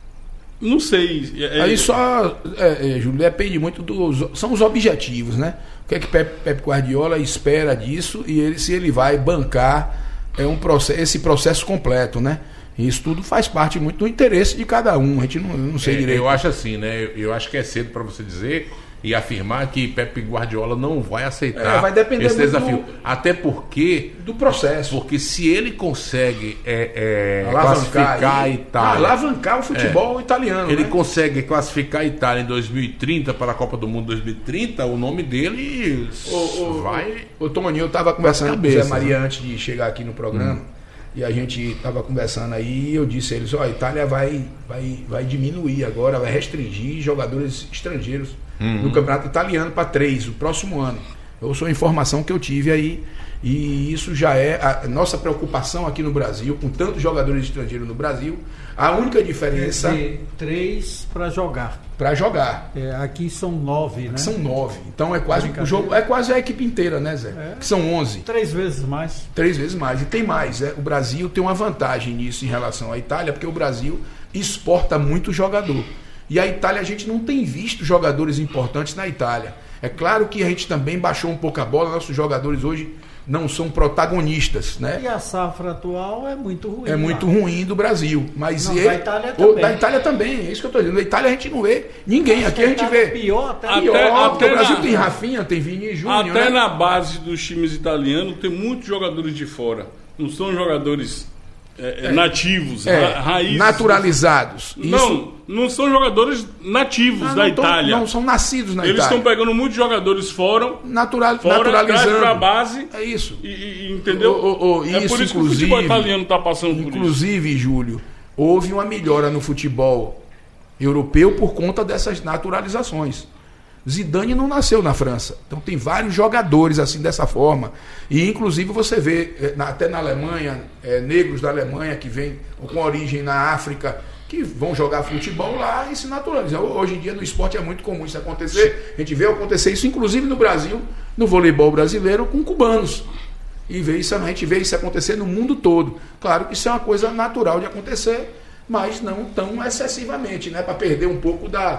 não sei... É, Aí só, é, é, Júlio, depende muito dos... São os objetivos, né? O que é que Pepe, Pepe Guardiola espera disso e ele, se ele vai bancar é, um processo, esse processo completo, né? Isso tudo faz parte muito do interesse de cada um. A gente não, não sei é, direito. Eu acho assim, né? Eu, eu acho que é cedo para você dizer e afirmar que Pepe Guardiola não vai aceitar é, vai depender esse muito desafio. do, Até porque... do processo. Porque se ele consegue é, é, alavancar classificar a e, Itália... alavancar o futebol é, italiano, ele né? consegue classificar a Itália em dois mil e trinta para a Copa do Mundo dois mil e trinta, o nome dele o, o, vai... O, o Toninho, eu estava conversando cabeça, com o Zé Maria né? antes de chegar aqui no programa. Hum. E a gente estava conversando aí e eu disse a eles, ó, a Itália vai, vai, vai diminuir agora, vai restringir jogadores estrangeiros uhum. no campeonato italiano para três, o próximo ano. Eu sou a informação que eu tive aí, e isso já é a nossa preocupação aqui no Brasil, com tantos jogadores estrangeiros no Brasil. A única diferença... É três para jogar. Para jogar. É, aqui são nove, né? São nove. Então é quase o jogo, é quase a equipe inteira, né, Zé? É. Que são onze. Três vezes mais. Três vezes mais. E tem mais. É? O Brasil tem uma vantagem nisso em relação à Itália, porque o Brasil exporta muito jogador. E a Itália, a gente não tem visto jogadores importantes na Itália. É claro que a gente também baixou um pouco a bola, nossos jogadores hoje não são protagonistas, né? E a safra atual é muito ruim. É muito ruim do Brasil, mas não, ele, da Itália também. Da Itália também, é isso que eu estou dizendo. Na Itália a gente não vê ninguém. Aqui a gente vê pior até, até pior, até o Brasil na, tem Rafinha, tem Vini Júnior. Até né? na base dos times italianos tem muitos jogadores de fora. Não são jogadores é, é, nativos, é, ra raízes. Naturalizados. Não, isso... não são jogadores nativos ah, da não tão, Itália. Não são nascidos na Eles Itália. Eles estão pegando muitos jogadores fora, Natural, fora naturalizando para a base. É isso. E, e, entendeu? O, o, o, é isso, por isso inclusive, que o futebol italiano está passando por isso. Inclusive, Júlio, houve uma melhora no futebol europeu por conta dessas naturalizações. Zidane não nasceu na França. Então tem vários jogadores assim dessa forma. E inclusive você vê, até na Alemanha, é, negros da Alemanha que vêm com origem na África, que vão jogar futebol lá e se naturalizam. Hoje em dia no esporte é muito comum isso acontecer. A gente vê acontecer isso, inclusive no Brasil, no voleibol brasileiro, com cubanos. E vê isso, a gente vê isso acontecer no mundo todo. Claro que isso é uma coisa natural de acontecer, mas não tão excessivamente, né? Para perder um pouco da...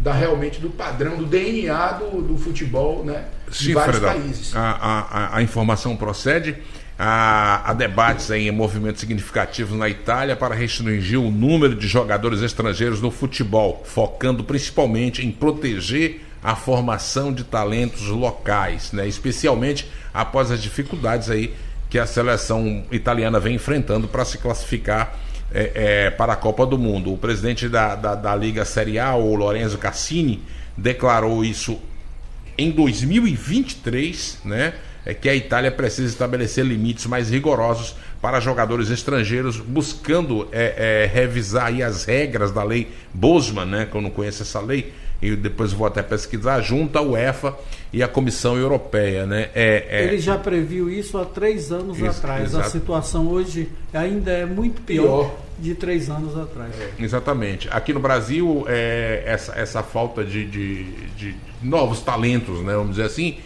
da, realmente do padrão, do D N A do, do futebol, né, de Sim, vários Fredão, países. A, a, a informação procede. Há, há debates em movimentos significativos na Itália para restringir o número de jogadores estrangeiros no futebol, focando principalmente em proteger a formação de talentos locais, né? Especialmente após as dificuldades aí que a seleção italiana vem enfrentando para se classificar é, é, para a Copa do Mundo. O presidente da, da, da Liga Serie A, o Lorenzo Cassini, declarou isso em dois mil e vinte e três, né? É que a Itália precisa estabelecer limites mais rigorosos para jogadores estrangeiros, buscando é, é, revisar aí as regras da lei Bosman, né, que eu não conheço essa lei, e depois vou até pesquisar, junto à UEFA e à Comissão Europeia. Né? É, é... Ele já previu isso há três anos Isso, atrás. exato. A situação hoje ainda é muito pior, pior. de três anos atrás. É, exatamente. Aqui no Brasil, é, essa, essa falta de, de, de novos talentos, né, vamos dizer assim,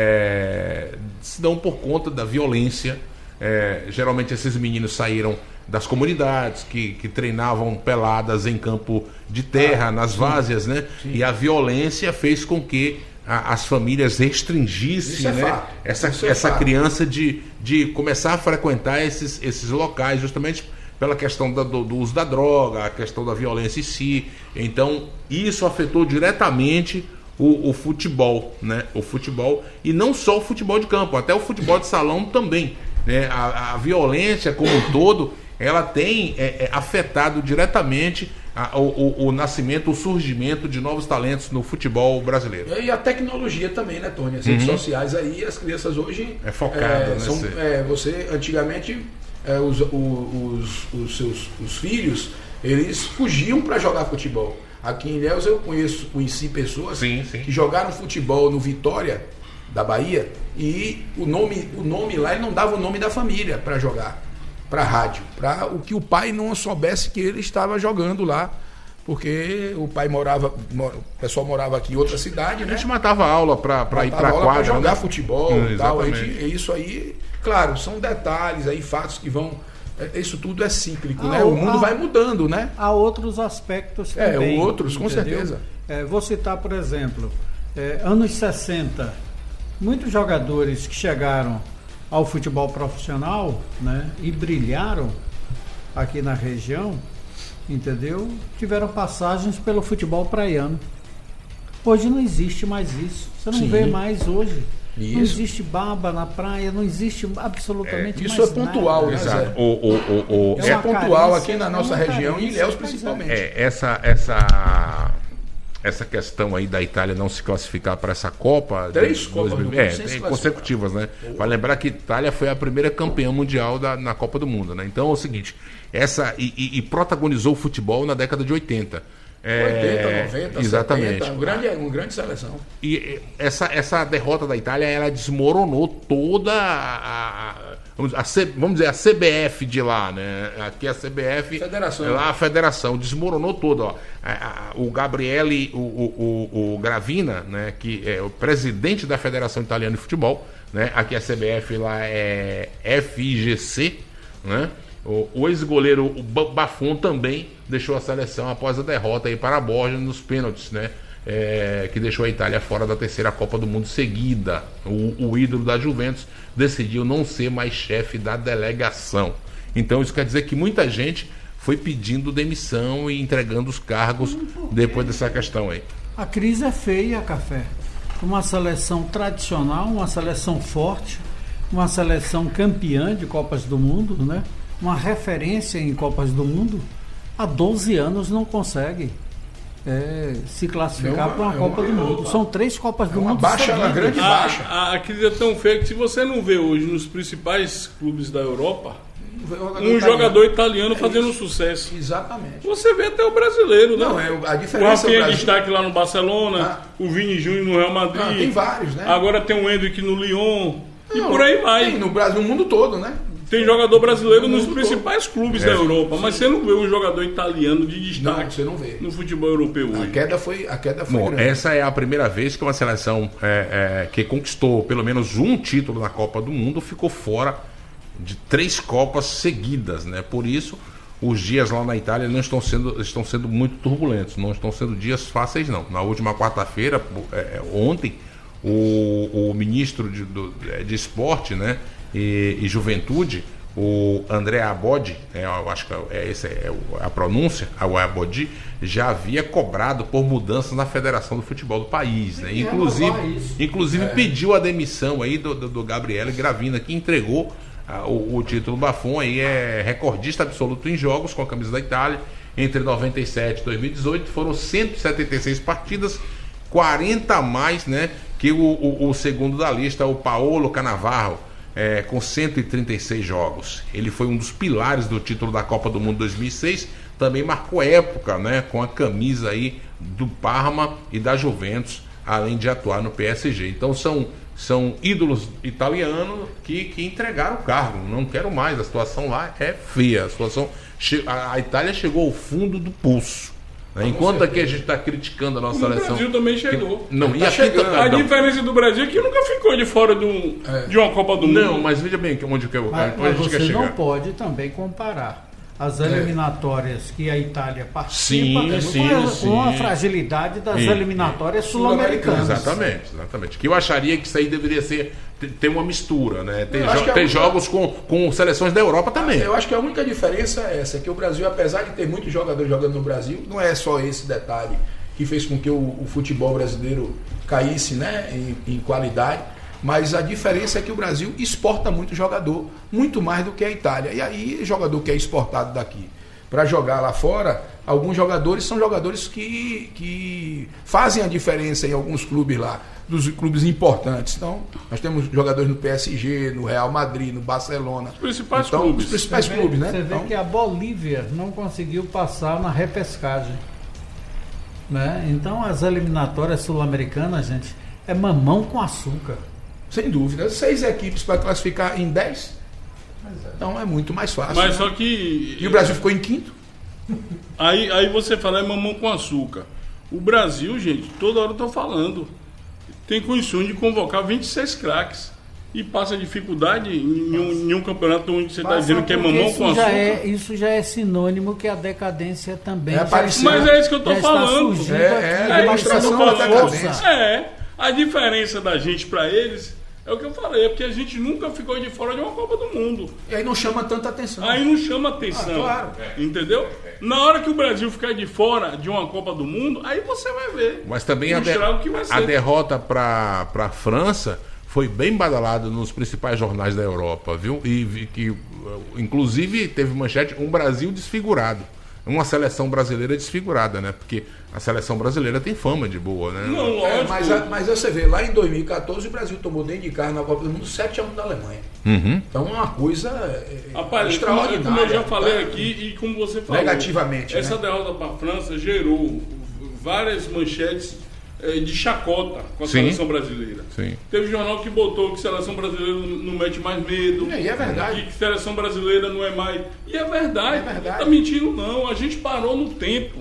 É, se dão por conta da violência. É, geralmente esses meninos saíram das comunidades que, que treinavam peladas em campo de terra, ah, nas sim, várzeas, né? Sim. E a violência fez com que a, as famílias restringissem, é, né, essa, é essa criança de, de começar a frequentar esses, esses locais, justamente pela questão da, do, do uso da droga, a questão da violência em si. Então isso afetou diretamente O, o futebol, né? O futebol, e não só o futebol de campo, até o futebol de salão também, né? A, a violência como um todo, ela tem é, é, afetado diretamente a, o, o, o nascimento, o surgimento de novos talentos no futebol brasileiro. E a tecnologia também, né, Tony? As redes uhum. sociais aí, as crianças hoje é focado, é, são, nesse... é, você antigamente é, os, os, os seus os filhos, eles fugiam para jogar futebol. Aqui em Ilhéus eu conheço, conheci pessoas sim, sim. que jogaram futebol no Vitória da Bahia e o nome, o nome lá, ele não dava o nome da família para jogar, para rádio, para o que o pai não soubesse que ele estava jogando lá, porque o pai morava, o pessoal morava aqui em outra cidade, né? A gente matava aula para ir para a quadra, para jogar né? futebol hum, e tal. A gente, isso aí, claro, são detalhes aí, fatos que vão... Isso tudo é cíclico, ah, né? O mundo há, vai mudando, né? Há outros aspectos também. É, outros, com entendeu? certeza. É, vou citar, por exemplo, é, anos sessenta, muitos jogadores que chegaram ao futebol profissional, né, e brilharam aqui na região, entendeu? Tiveram passagens pelo futebol praiano. Hoje não existe mais isso. Você não Sim. vê mais hoje. Isso. Não existe baba na praia, não existe absolutamente é, isso mais é pontual, nada. né, Exato. O, o, o, o, é, é pontual aqui na nossa região, em Ilhéus principalmente. É, essa, essa, essa questão aí da Itália não se classificar para essa Copa... Três Copas dois mil, é, tem consecutivas, né? Vai lembrar que a Itália foi a primeira campeã mundial da, na Copa do Mundo, né? Então é o seguinte, essa, e, e, e protagonizou o futebol na década de oitenta. É, oitenta, noventa, exatamente. setenta, um grande, uma grande seleção. E essa, essa derrota da Itália, ela desmoronou toda a, a, a, C, vamos dizer, a C B F de lá, né? Aqui a C B F, federação. Lá a federação desmoronou toda, ó. A, a, o Gabriele, o, o, o, o Gravina, né? Que é o presidente da Federação Italiana de Futebol, né? Aqui a C B F lá é F I G C, né? O, o ex-goleiro o Buffon também deixou a seleção após a derrota aí para a Borja nos pênaltis, né? É, que deixou a Itália fora da terceira Copa do Mundo seguida. O, o ídolo da Juventus decidiu não ser mais chefe da delegação. Então isso quer dizer que muita gente foi pedindo demissão e entregando os cargos depois dessa questão aí. A crise é feia, Café. Uma seleção tradicional, uma seleção forte, uma seleção campeã de Copas do Mundo, né? Uma referência em Copas do Mundo, há doze anos não consegue é, se classificar para uma, uma Copa uma, do Mundo. Uma, São três Copas do uma Mundo. Baixa, uma grande a, baixa. A, a crise é tão feia que se você não vê hoje nos principais clubes da Europa um italiano. jogador italiano é fazendo isso. sucesso. Exatamente. Você vê até o brasileiro, né? Não, é, a diferença o Rafinha Brasil... destaque lá no Barcelona, ah. o Vini Júnior no Real Madrid. Ah, tem vários, né? Agora tem o Endrick no Lyon. Não, e por aí vai. Tem no Brasil, no mundo todo, né? Tem jogador brasileiro nos principais todo. clubes é. da Europa, mas você não vê um jogador italiano de destaque não, você não vê. no futebol europeu hoje. A queda foi, a queda foi Bom, grande. Essa é a primeira vez que uma seleção é, é, que conquistou pelo menos um título na Copa do Mundo ficou fora de três Copas seguidas, né? Por isso os dias lá na Itália não estão sendo, estão sendo muito turbulentos, não estão sendo dias fáceis não. Na última quarta-feira, é, ontem, o, o ministro de, do, de esporte, né, e, e juventude, o André Abodi, é, eu acho que é essa é a pronúncia, o Abodi, já havia cobrado por mudanças na Federação do Futebol do país, né? Inclusive, inclusive é. pediu a demissão aí do, do, do Gabriele Gravina, que entregou ah, o, o título Buffon, aí é recordista absoluto em jogos com a camisa da Itália. Entre noventa e sete e dois mil e dezoito foram cento e setenta e seis partidas, quarenta a mais, né, que o, o, o segundo da lista, o Paolo Cannavaro, É, com cento e trinta e seis jogos. Ele foi um dos pilares do título da Copa do Mundo dois mil e seis, também marcou época, né, com a camisa aí do Parma e da Juventus, além de atuar no P S G. Então são, são ídolos italianos que, que entregaram o cargo. Não quero mais, a situação lá é feia. A, situação, a, a Itália chegou ao fundo do poço. Enquanto aqui a gente está criticando a nossa Como seleção. O Brasil também chegou. Que, não, tá e aqui chegando. A não. diferença do Brasil é que nunca ficou de fora do, é. de uma Copa do Mundo. Não, mas veja bem onde que eu, mas, onde mas a gente você quer chegar. Não pode também comparar as eliminatórias é. que a Itália participa sim, com, sim, a, sim. com a fragilidade das sim. eliminatórias sul-americanas. Exatamente, exatamente. Que eu acharia que isso aí deveria ser ter uma mistura, né? Tem, jo tem única... jogos com, com seleções da Europa também. Eu acho que a única diferença é essa, que o Brasil, apesar de ter muitos jogadores jogando no Brasil, não é só esse detalhe que fez com que o, o futebol brasileiro caísse, né, em, em qualidade, mas a diferença é que o Brasil exporta muito jogador, muito mais do que a Itália. E aí, jogador que é exportado daqui para jogar lá fora, alguns jogadores são jogadores que, que fazem a diferença em alguns clubes lá, dos clubes importantes. Então, nós temos jogadores no P S G, no Real Madrid, no Barcelona. Os principais então, clubes. Os principais você clubes, vê, né? Você então, vê que a Bolívia não conseguiu passar na repescagem. Né? Então, as eliminatórias sul-americanas, gente, é mamão com açúcar. Sem dúvida. Seis equipes para classificar em dez. Então, é muito mais fácil. Mas né? só que... E o Brasil ficou em quinto. Aí, aí você fala, é mamão com açúcar. O Brasil, gente, toda hora eu tô falando, tem condições de convocar vinte e seis craques. E passa dificuldade em um, em um campeonato onde você está dizendo que é mamão com açúcar. É, isso já é sinônimo que a decadência também é já, Mas é isso que eu estou falando. É, é, é, é isso que eu tô falando. É, a diferença da gente para eles é o que eu falei, é porque a gente nunca ficou de fora de uma Copa do Mundo. E aí não chama tanta atenção. Aí não chama atenção. Ah, claro. Entendeu? Na hora que o Brasil ficar de fora de uma Copa do Mundo, aí você vai ver. Mas também a, de, a derrota para a França foi bem badalado nos principais jornais da Europa, viu? E que, inclusive, teve manchete, um Brasil desfigurado. Uma seleção brasileira desfigurada, né? Porque a seleção brasileira tem fama de boa, né? Não, lógico. É, mas, a, mas você vê, lá em dois mil e quatorze o Brasil tomou dentro de casa na Copa do Mundo sete a um da Alemanha. Uhum. Então é uma coisa é, Rapaz, extraordinária. Como eu já falei tá? aqui e como você falou, negativamente, essa né? derrota para a França gerou várias manchetes é, de chacota com a Sim. seleção brasileira. Sim. Teve jornal que botou que a seleção brasileira não mete mais medo. É, e é verdade. Que a seleção brasileira não é mais. E é verdade. É verdade. Não tá mentindo, não. A gente parou no tempo.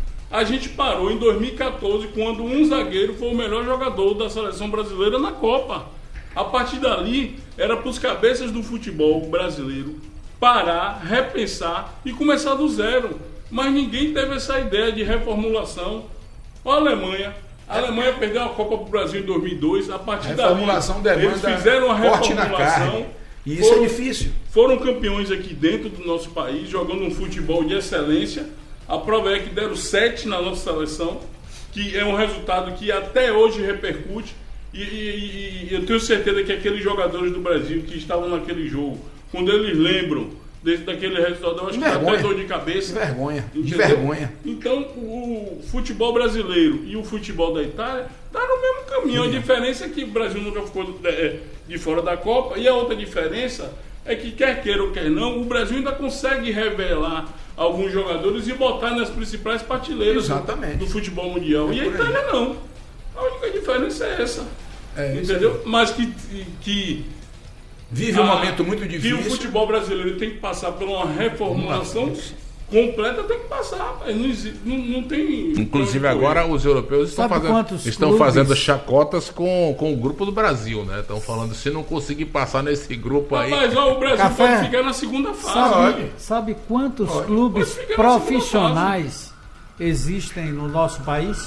A gente parou em dois mil e quatorze, quando um zagueiro foi o melhor jogador da seleção brasileira na Copa. A partir dali, era para os cabeças do futebol brasileiro parar, repensar e começar do zero. Mas ninguém teve essa ideia de reformulação. A Alemanha. A Alemanha perdeu a Copa para o Brasil em dois mil e dois. A partir dali, eles fizeram uma reformulação. E isso foram, é difícil. Foram campeões aqui dentro do nosso país, jogando um futebol de excelência. A prova é que deram sete na nossa seleção, que é um resultado que até hoje repercute. E, e, e eu tenho certeza que aqueles jogadores do Brasil que estavam naquele jogo, quando eles lembram desse, daquele resultado, eu acho que dá até dor de cabeça. De vergonha. Entendeu? De vergonha. Então, o futebol brasileiro e o futebol da Itália tá no mesmo caminho. Sim. A diferença é que o Brasil nunca ficou de, de fora da Copa. E a outra diferença é que, quer queira ou quer não, o Brasil ainda consegue revelar alguns jogadores e botar nas principais prateleiras do, do futebol mundial. É e a Itália não. A única diferença é essa. É, entendeu? Mas que... que vive um a, momento muito difícil. Que o futebol brasileiro tem que passar por uma reformulação completa tem que passar, rapaz. Não, existe, não, não tem. Inclusive agora os europeus estão, Sabe fazendo, quantos estão clubes? fazendo chacotas com, com o grupo do Brasil, né? Estão falando, se não conseguir passar nesse grupo aí. Rapaz, ó, o Brasil Café. pode ficar na segunda fase. Sabe, sabe quantos Pode. clubes Pode ficar na segunda profissionais existem no nosso país?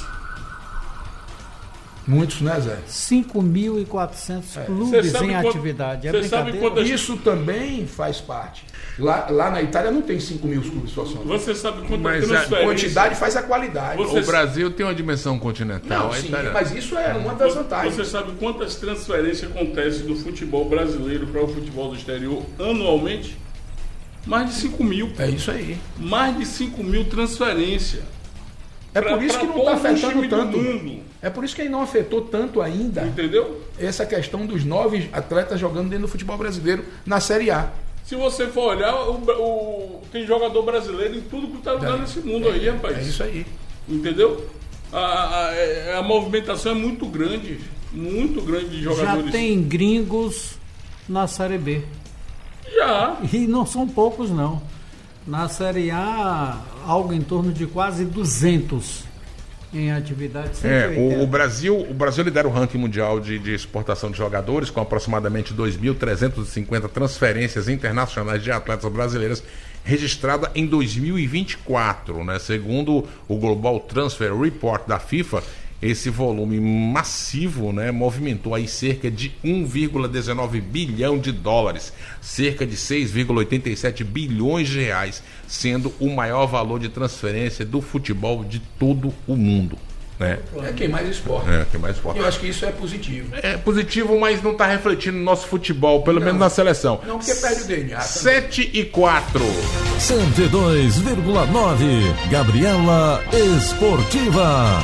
Muitos, né, Zé? cinco mil e quatrocentos Você clubes sabe em quanto- atividade. É você sabe brincadeira? quantas- Isso também faz parte. Lá, lá na Itália não tem cinco mil clubes profissionais. Você sabe quanta Mas a A transferência. quantidade faz a qualidade. Você- O Brasil tem uma dimensão continental. Não, a sim, Itália- mas isso é uma das Você vantagens. sabe quantas transferências acontecem do futebol brasileiro para o futebol do exterior anualmente? Mais de cinco mil. É isso aí. Mais de cinco mil transferências. É Pra- por isso que pra não está todos os afetando times do tanto. mundo. É por isso que não afetou tanto ainda Entendeu? essa questão dos nove atletas jogando dentro do futebol brasileiro na Série A. Se você for olhar, o, o- tem jogador brasileiro em tudo que está lugar nesse mundo aí, rapaz. É isso aí. Entendeu? A, a- a movimentação é muito grande. Muito grande de Já jogadores. tem gringos na Série B. Já. E não são poucos, não. Na Série A, algo em torno de quase duzentos em atividade. cento e É, oitenta. o, o Brasil, o Brasil lidera o ranking mundial de, de exportação de jogadores, com aproximadamente dois mil trezentas e cinquenta transferências internacionais de atletas brasileiras registrada em dois mil e vinte e quatro, né? Segundo o Global Transfer Report da FIFA, esse volume massivo, né, movimentou aí cerca de um vírgula dezenove bilhão de dólares, cerca de seis vírgula oitenta e sete bilhões de reais, sendo o maior valor de transferência do futebol de todo o mundo, né? É quem mais exporta. É, que mais E forte. eu acho que isso é positivo. É positivo, mas não está refletindo no nosso futebol, pelo Não. menos na seleção. Não, porque perde o D N A também. sete e quatro. cento e dois vírgula nove. Gabriela Esportiva.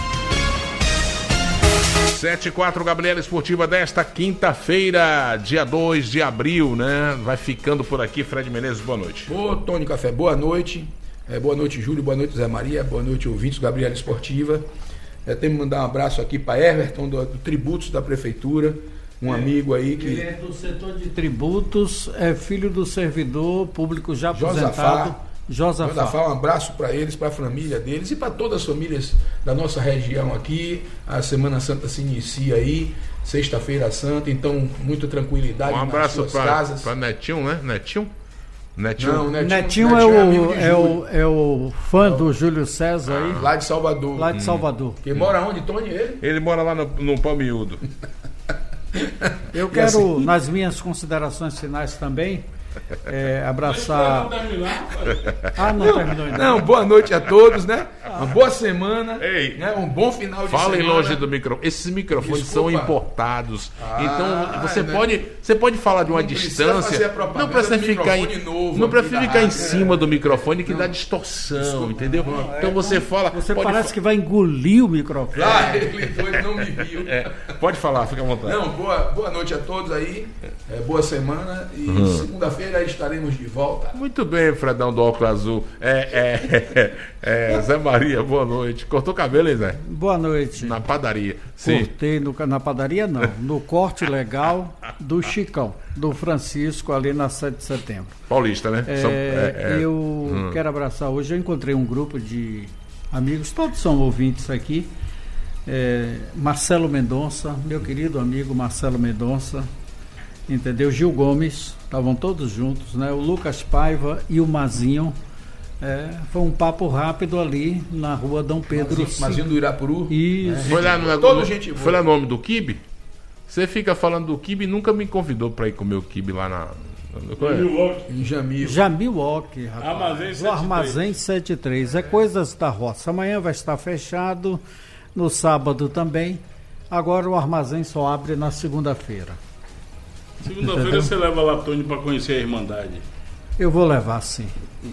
sete e quatro, Gabriela Esportiva desta quinta-feira, dia dois de abril, né? Vai ficando por aqui, Fred Menezes, boa noite. Ô, Tony Café, boa noite. É, boa noite, Júlio. Boa noite, Zé Maria. Boa noite, ouvintes do Gabriela Esportiva. É, tem que mandar um abraço aqui para Everton, do, do Tributos da Prefeitura. Um amigo aí Ele que. é do setor de tributos, é filho do servidor público já Josafá. aposentado, Josafá. Josafá, um abraço para eles, para a família deles e para todas as famílias da nossa região aqui. A Semana Santa se inicia aí, sexta-feira santa, então muita tranquilidade Um nas abraço suas para casas. Netinho, né? Netinho? Netinho. Não, Netinho, Netinho, Netinho é, amigo o, de é, Júlio, o, é o fã do Júlio César aí, lá de Salvador. lá de Salvador. Que mora onde, Tony? Ele? Ele mora lá no, no Palmiúdo. Eu E quero, assim- nas minhas considerações finais também, é, Não abraçar. terminar, rapaz. Ah, não, terminou ainda. Não, boa noite a todos, né? Uma boa semana, Ei. né? Um bom final de Falem semana. longe do microfone. Esses microfones Desculpa. são importados. Ah, então você né? pode, você pode falar de uma Não precisa distância. fazer a propaganda Não precisa do ficar em, microfone novo não aqui precisa da ficar em rádio, cima é. do microfone que dá distorção, entendeu? Então você fala, Você pode, parece fa- que vai engolir o microfone. Ah, ele doido não me viu. é, pode falar, fica à vontade. Não, boa, boa noite a todos aí. É, boa semana. E Uhum. segunda-feira estaremos de volta. Muito bem, Fredão do óculos azul. É, é, é, Zé Maria, boa noite. Cortou o cabelo, hein, Zé? Boa noite. Na padaria. Sim. Cortei no, na padaria, não. No corte legal do Chicão, do Francisco, ali na sete de setembro. Paulista, né? É, São- é, é. Eu quero abraçar hoje. Eu encontrei um grupo de amigos, todos são ouvintes aqui. É, Marcelo Mendonça, meu querido amigo Marcelo Mendonça, entendeu? Gil Gomes, estavam todos juntos, né? O Lucas Paiva e o Mazinho. É, foi um papo rápido ali na rua Dom Pedro. Mazinho, Mazinho do Irapuru. Isso. Foi lá no, Todo no- gente boa. foi lá no nome do Kibe? Você fica falando do Kibe e nunca me convidou pra ir comer o Kibe lá na. no- qual é? Milwaukee. Em Jamil. Jamil Walk, rapaz. Armazém Do setenta e três. Armazém setenta e três. É coisas da roça. Amanhã vai estar fechado, no sábado também. Agora o armazém só abre na segunda-feira. Segunda-feira você leva lá Tony para conhecer a Irmandade. Eu vou levar sim.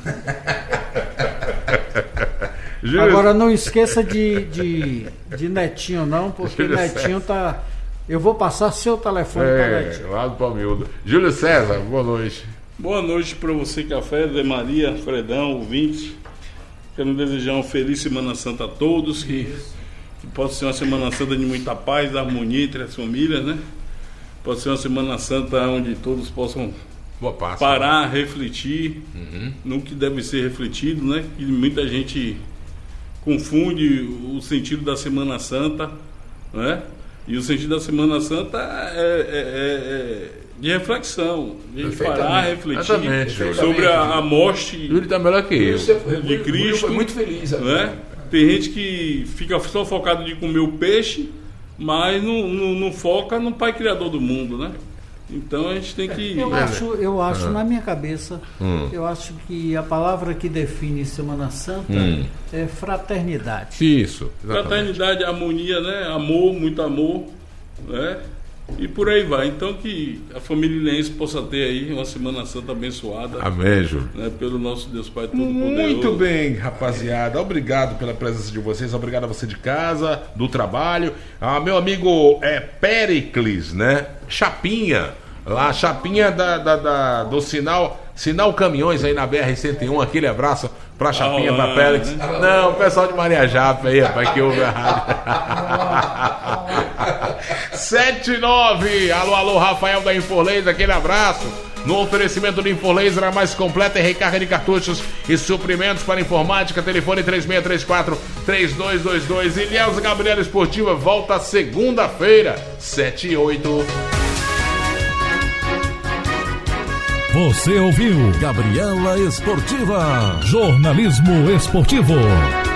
Júlio, Agora não esqueça de, de, de Netinho não, porque Júlio Netinho tá... Eu vou passar seu telefone para é, Netinho. lá do Palmiúdo. Júlio César, boa noite. Boa noite para você, Café, Zé Maria, Fredão, ouvintes. Quero desejar uma feliz Semana Santa a todos. Que, que possa ser uma Semana Santa de muita paz, harmonia entre as famílias, né? Pode ser uma Semana Santa onde todos possam Boa passa. Parar, refletir uhum. no que deve ser refletido, né? Que muita gente confunde o sentido da Semana Santa, né? E o sentido da Semana Santa é, é, é de reflexão, de parar, refletir sobre a, a morte Yuri tá melhor que eu. de Cristo. Foi muito feliz, né? Tem gente que fica só focado de comer o peixe, mas não, não, não foca no Pai Criador do mundo, né? Então a gente tem que... Eu acho, eu acho uhum. na minha cabeça, hum. eu acho que a palavra que define Semana Santa hum. é fraternidade. Isso. Exatamente. Fraternidade, harmonia, né? Amor, muito amor, né? E por aí vai. Então que a família ilhense possa ter aí uma Semana Santa abençoada. Amém, Ju. Né, pelo nosso Deus Pai Todo-Poderoso. Muito bem, rapaziada. Obrigado pela presença de vocês. Obrigado a você de casa, do trabalho. Ah, meu amigo é Péricles, né? Chapinha. Lá, Chapinha da, da, da, do sinal, sinal Caminhões aí na B R cento e um. Aquele abraço pra Chapinha, ah, pra Péricles. Né? Não, o pessoal de Maria Japa aí, rapaz, que ouve a rádio. sete nove. Alô, alô, Rafael da Infoleis, aquele abraço. No oferecimento do Infoleis, a mais completa em recarga de cartuchos e suprimentos para informática. Telefone três seis três quatro, três dois dois dois. Ilhéus Gabriela Esportiva volta segunda-feira, sete e oito. Você ouviu Gabriela Esportiva, jornalismo esportivo.